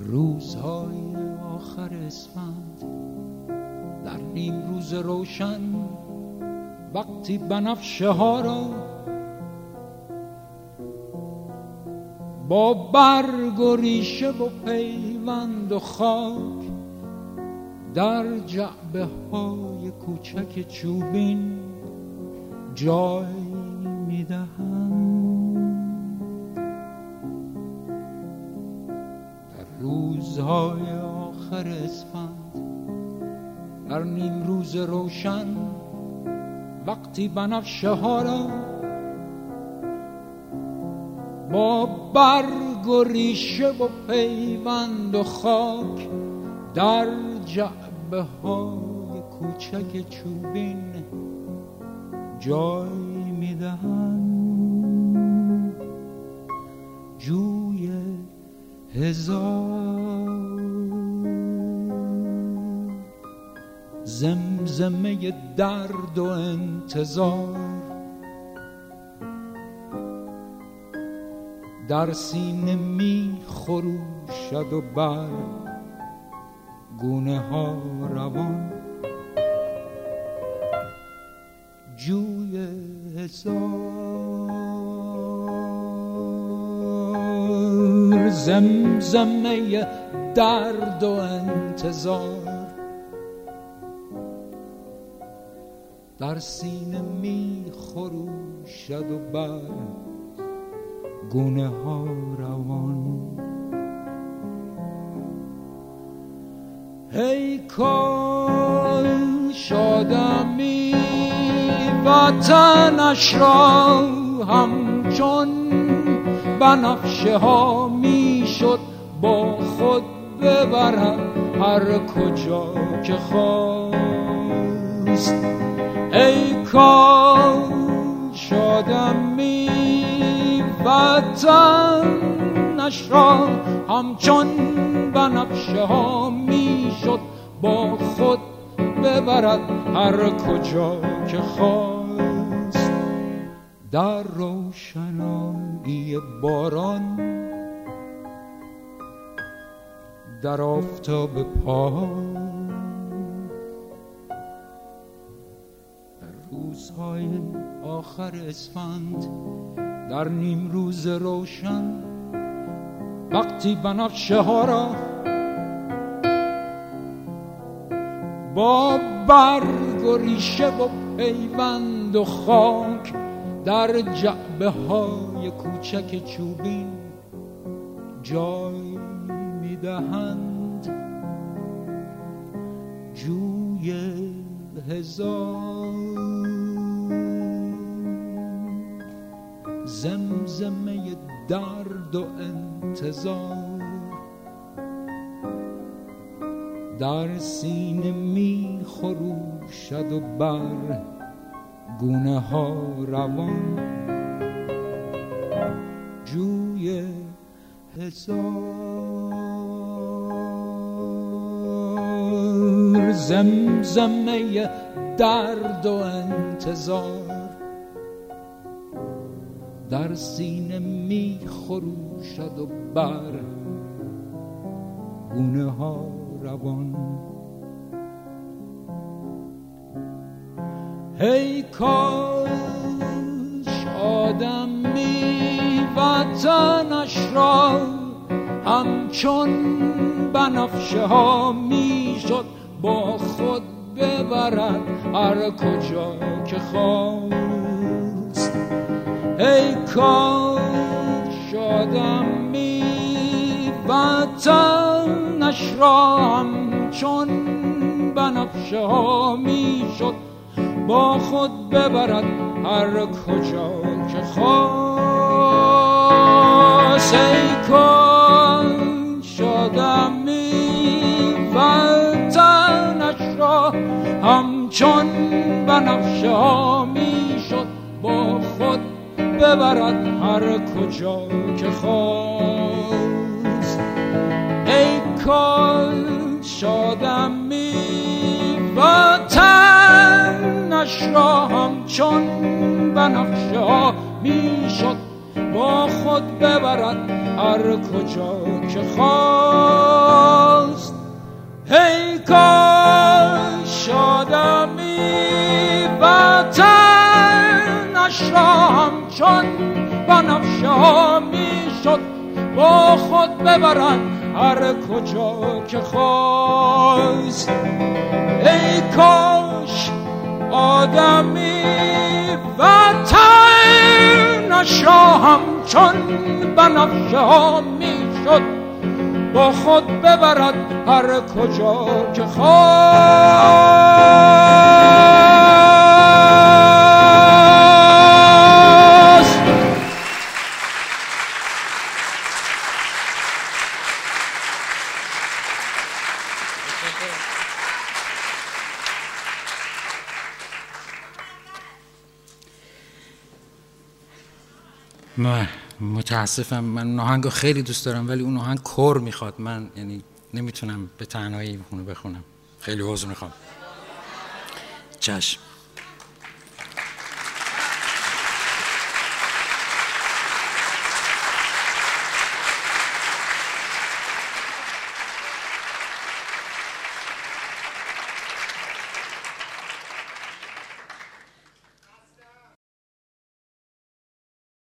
روزهای آخر اسفند در نیم روز روشن، وقتی بنفشه ها را با برگ و ریشه و پیوند و خاک در جعبه های کوچک چوبین جای میدهند. در روزهای آخر اسفند در نیم روز روشن، وقتی بنفشه ها را با برگ و ریشه و پیوند و خاک در جعبه های کوچک چوبین جای میدهند. جوی هزار زمزمه درد و انتظار در سینه می خروشد و بر گونه ها روان. جوی هزار زمزمه درد و انتظار در سینه می خروشد و بر گونه ها روان. ای کاش آدمی وطنش را همچون بنفشه ها میشد با خود ببرد هر کجا که خواست. ای کاش آدمی وطنش را همچون بنفشه ها میشد با خود ببرد هر کجا که خواست. در روشنایی باران، در آفتاب پا، در روزهای آخر اسفند در نیم روز روشن، وقتی بنفشه ها را با برگ و ریشه و پیوند و خاک در جعبه های کوچک چوبین جای میدهند. جوی هزار زمزمه درد و انتظار در سینه می خروشد و بر گونه ها روان. جوی هزار زمزمه درد و انتظار در سینه می خروشد و بر گونه ها روان. ای کاش آدمی وطنش را همچون بنفشه ها میشد با خود ببرد هر کجا که خواست. ای کاش آدمی وطنش را همچون بنفشه ها میشد با خود ببرد هر کجا که خواست. ای کاش آدمی وطنش را همچون بنفشه ها میشد با خود ببرد هر کجا که خواست. ای کاش آدمی وطنش را همچون بنفشه ها میشد با خود ببرد هر کجا که خواست. ای کاش آدمی وطنش را همچون بنفشه میشد، با خود ببرد هر کجا که خواست. ای کاش آدمی وطنش را همچون بنفشه میشد، با خود ببرد هر کجا که خواست. متاسفم، من اون آهنگو خیلی دوست دارم ولی اون آهنگ کور میخواد، من یعنی نمیتونم به تنهایی اونو بخونم، خیلی عذر میخوام. چشم.